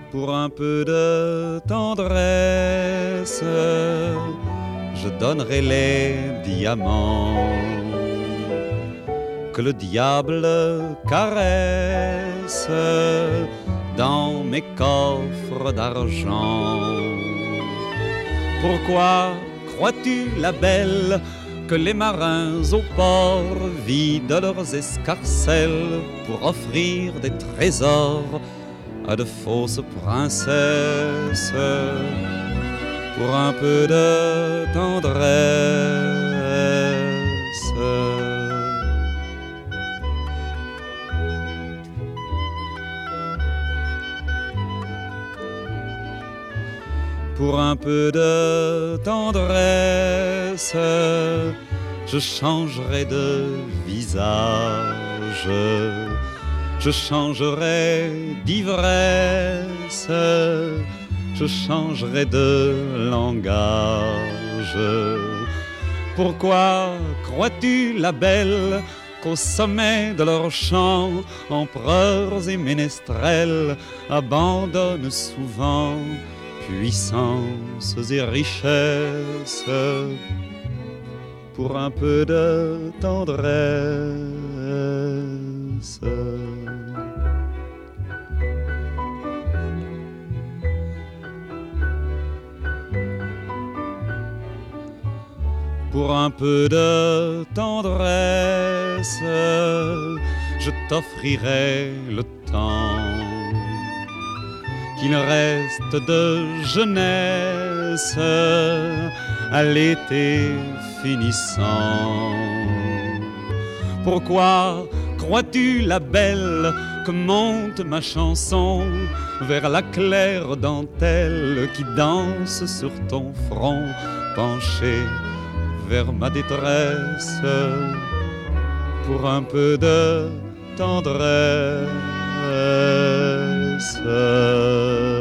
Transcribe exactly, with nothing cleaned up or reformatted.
Pour un peu de tendresse, je donnerai les diamants que le diable caresse dans mes coffres d'argent. Pourquoi crois-tu, la belle, que les marins au port vident leurs escarcelles pour offrir des trésors à de fausses princesses? Pour un peu de tendresse, pour un peu de tendresse, je changerai de visage, je changerai d'ivresse, je changerai de langage. Pourquoi crois-tu, la belle, qu'au sommet de leurs chants, empereurs et ménestrels abandonnent souvent puissances et richesses pour un peu de tendresse? Pour un peu de tendresse, je t'offrirai le temps qu'il reste de jeunesse à l'été finissant. Pourquoi crois-tu, la belle, que monte ma chanson vers la claire dentelle qui danse sur ton front penché vers ma détresse? Pour un peu de tendresse.